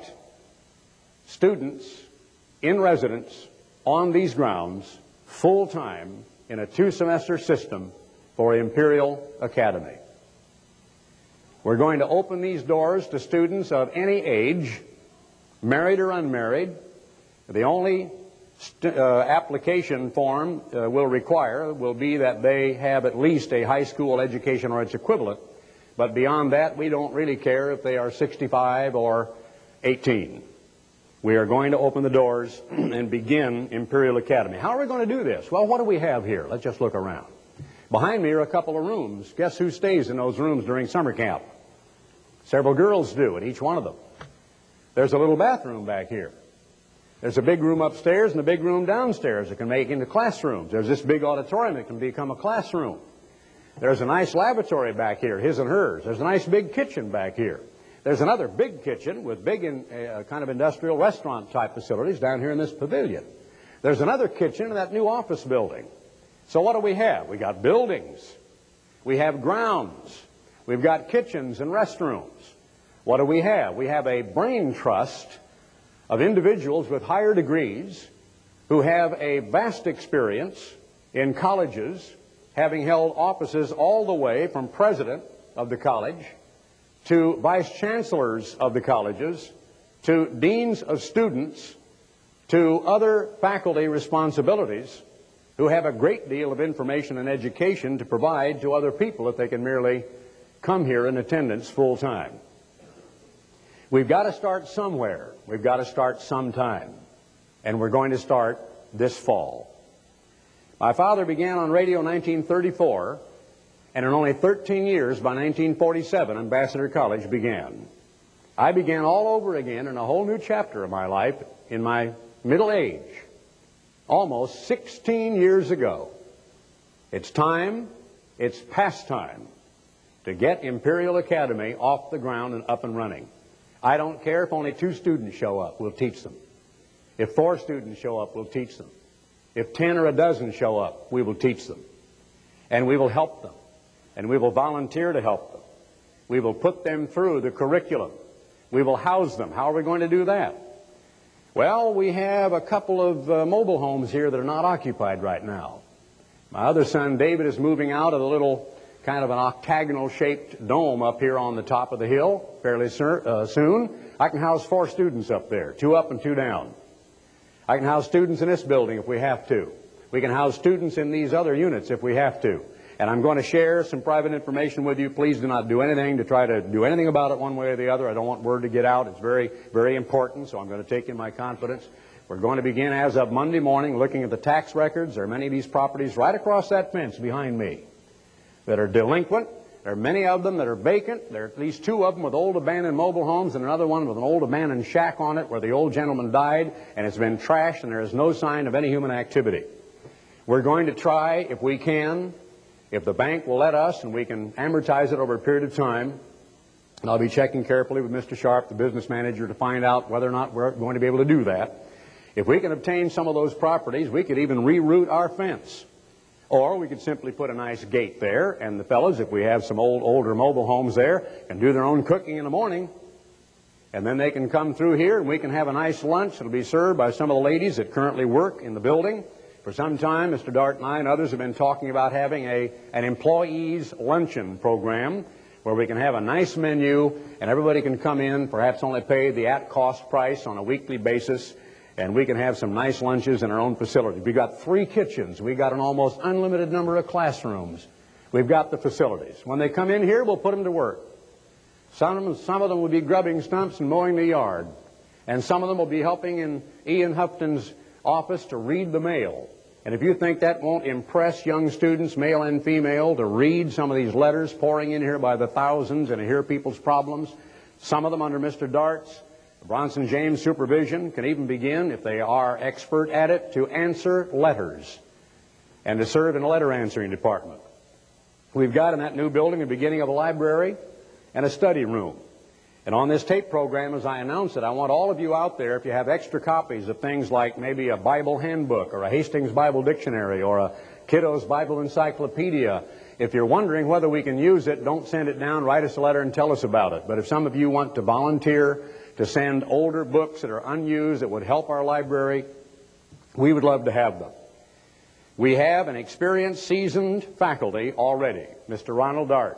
students in residence on these grounds full-time in a two-semester system for Imperial Academy. We're going to open these doors to students of any age, married or unmarried. The only application form will be that they have at least a high school education or its equivalent. But beyond that, we don't really care if they are 65 or 18. We are going to open the doors and begin Imperial Academy. How are we going to do this? Well, what do we have here? Let's just look around. Behind me are a couple of rooms. Guess who stays in those rooms during summer camp? Several girls do, in each one of them. There's a little bathroom back here. There's a big room upstairs and a big room downstairs that can make into classrooms. There's this big auditorium that can become a classroom. There's a nice lavatory back here, his and hers. There's a nice big kitchen back here. There's another big kitchen with big kind of industrial restaurant-type facilities down here in this pavilion. There's another kitchen in that new office building. So what do we have? We got buildings. We have grounds. We've got kitchens and restrooms. What do we have? We have a brain trust of individuals with higher degrees who have a vast experience in colleges, having held offices all the way from president of the college to vice chancellors of the colleges, to deans of students, to other faculty responsibilities, who have a great deal of information and education to provide to other people if they can merely come here in attendance full time. We've got to start somewhere. We've got to start sometime. And we're going to start this fall. My father began on radio in 1934, and in only 13 years, by 1947, Ambassador College began. I began all over again in a whole new chapter of my life in my middle age, almost 16 years ago. It's time, it's past time to get Imperial Academy off the ground and up and running. I don't care if only 2 students show up, we'll teach them. If 4 students show up, we'll teach them. If 10 or a dozen show up, we will teach them. And we will help them. And we will volunteer to help them. We will put them through the curriculum. We will house them. How are we going to do that? Well, we have a couple of mobile homes here that are not occupied right now. My other son, David, is moving out of the little kind of an octagonal-shaped dome up here on the top of the hill fairly soon. I can house 4 students up there, 2 up and 2 down. I can house students in this building if we have to. We can house students in these other units if we have to. And I'm going to share some private information with you. Please do not do anything to try to do anything about it one way or the other. I don't want word to get out. It's very, very important, so I'm going to take in my confidence. We're going to begin as of Monday morning looking at the tax records. There are many of these properties right across that fence behind me that are delinquent. There are many of them that are vacant. There are at least 2 of them with old abandoned mobile homes and another one with an old abandoned shack on it where the old gentleman died, and it's been trashed and there is no sign of any human activity. We're going to try, if we can, if the bank will let us and we can amortize it over a period of time, and I'll be checking carefully with Mr. Sharp, the business manager, to find out whether or not we're going to be able to do that. If we can obtain some of those properties, we could even reroute our fence. Or we could simply put a nice gate there, and the fellows, if we have some older mobile homes there, can do their own cooking in the morning. And then they can come through here and we can have a nice lunch. It'll be served by some of the ladies that currently work in the building. For some time, Mr. Dart and I and others have been talking about having an employees luncheon program where we can have a nice menu and everybody can come in, perhaps only pay the at-cost price on a weekly basis, and we can have some nice lunches in our own facility. We've got 3 kitchens. We've got an almost unlimited number of classrooms. We've got the facilities. When they come in here, we'll put them to work. Some of them will be grubbing stumps and mowing the yard. And some of them will be helping in Ian Houghton's office to read the mail. And if you think that won't impress young students, male and female, to read some of these letters pouring in here by the thousands and to hear people's problems, some of them under Mr. Dart's, Bronson James supervision, can even begin, if they are expert at it, to answer letters and to serve in a letter answering department. We've got in that new building the beginning of a library and a study room. And on this tape program, as I announce it, I want all of you out there, if you have extra copies of things like maybe a Bible handbook or a Hastings Bible Dictionary or a Kiddo's Bible Encyclopedia, if you're wondering whether we can use it, don't send it down, write us a letter and tell us about it. But if some of you want to volunteer to send older books that are unused that would help our library, we would love to have them. We have an experienced, seasoned faculty already. Mr. Ronald Dart,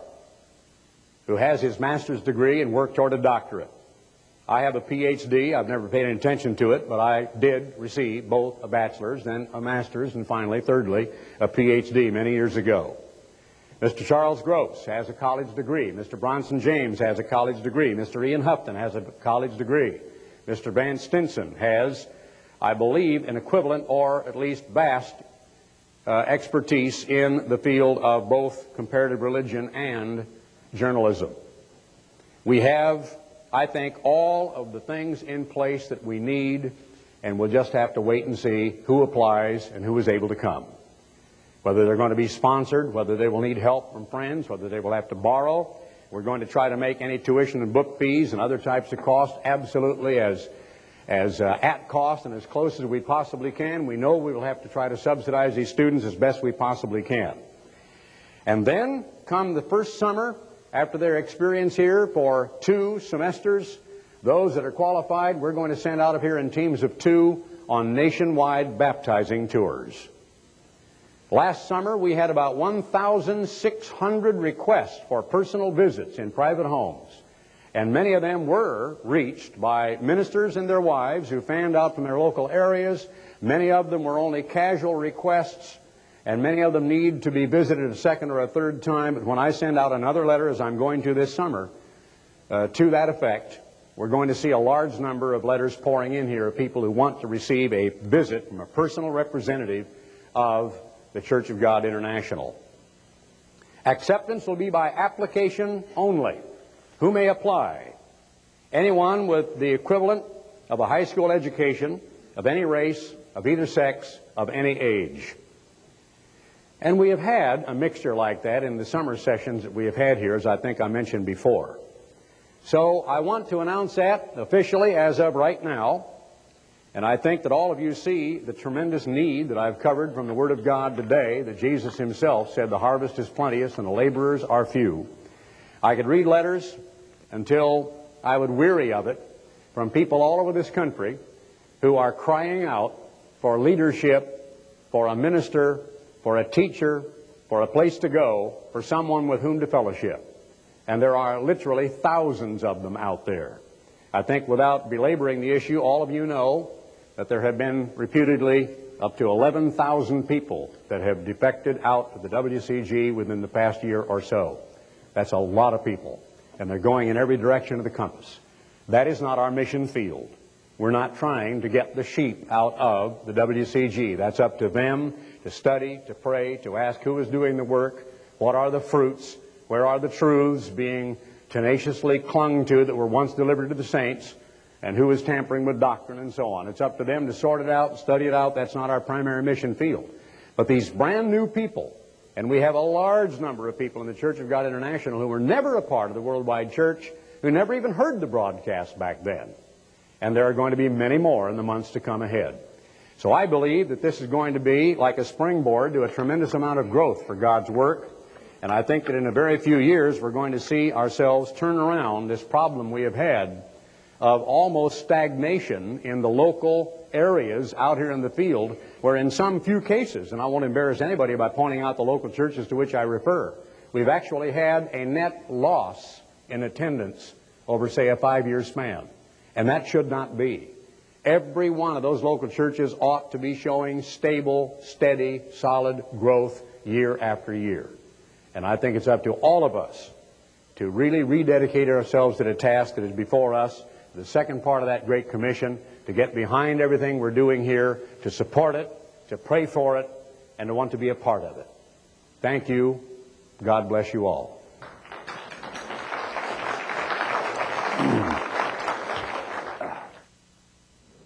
who has his master's degree and worked toward a doctorate. I have a Ph.D. I've never paid any attention to it, but I did receive both a bachelor's, then a master's, and finally, thirdly, a Ph.D. many years ago. Mr. Charles Gross has a college degree. Mr. Bronson James has a college degree. Mr. Ian Houghton has a college degree. Mr. Van Stinson has, I believe, an equivalent or at least vast expertise in the field of both comparative religion and journalism. We have, I think, all of the things in place that we need, and we'll just have to wait and see who applies and who is able to come. Whether they're going to be sponsored, whether they will need help from friends, whether they will have to borrow. We're going to try to make any tuition and book fees and other types of costs absolutely as at cost and as close as we possibly can. We know we will have to try to subsidize these students as best we possibly can. And then come the first summer, after their experience here for 2 semesters, those that are qualified, we're going to send out of here in teams of 2 on nationwide baptizing tours. Last summer, we had about 1,600 requests for personal visits in private homes, and many of them were reached by ministers and their wives who fanned out from their local areas. Many of them were only casual requests, and many of them need to be visited a second or a third time. But when I send out another letter, as I'm going to this summer, to that effect, we're going to see a large number of letters pouring in here of people who want to receive a visit from a personal representative of the Church of God International. Acceptance will be by application only. Who may apply? Anyone with the equivalent of a high school education, of any race, of either sex, of any age. And we have had a mixture like that in the summer sessions that we have had here, as I think I mentioned before. So I want to announce that officially as of right now. And I think that all of you see the tremendous need that I've covered from the Word of God today, that Jesus himself said the harvest is plenteous and the laborers are few. I could read letters until I would weary of it from people all over this country who are crying out for leadership, for a minister, for a teacher, for a place to go, for someone with whom to fellowship. And there are literally thousands of them out there. I think without belaboring the issue, all of you know that there have been reputedly up to 11,000 people that have defected out of the WCG within the past year or so. That's a lot of people, and they're going in every direction of the compass. That is not our mission field. We're not trying to get the sheep out of the WCG. That's up to them to study, to pray, to ask who is doing the work, what are the fruits, where are the truths being tenaciously clung to that were once delivered to the saints, and who is tampering with doctrine and so on. It's up to them to sort it out, study it out. That's not our primary mission field. But these brand new people, and we have a large number of people in the Church of God International who were never a part of the worldwide church, who never even heard the broadcast back then. And there are going to be many more in the months to come ahead. So I believe that this is going to be like a springboard to a tremendous amount of growth for God's work. And I think that in a very few years we're going to see ourselves turn around this problem we have had of almost stagnation in the local areas out here in the field, where in some few cases, and I won't embarrass anybody by pointing out the local churches to which I refer, we've actually had a net loss in attendance over, say, a 5-year span. And that should not be. Every one of those local churches ought to be showing stable, steady, solid growth year after year. And I think it's up to all of us to really rededicate ourselves to the task that is before us, the second part of that Great Commission, to get behind everything we're doing here, to support it, to pray for it, and to want to be a part of it. Thank you. God bless you all.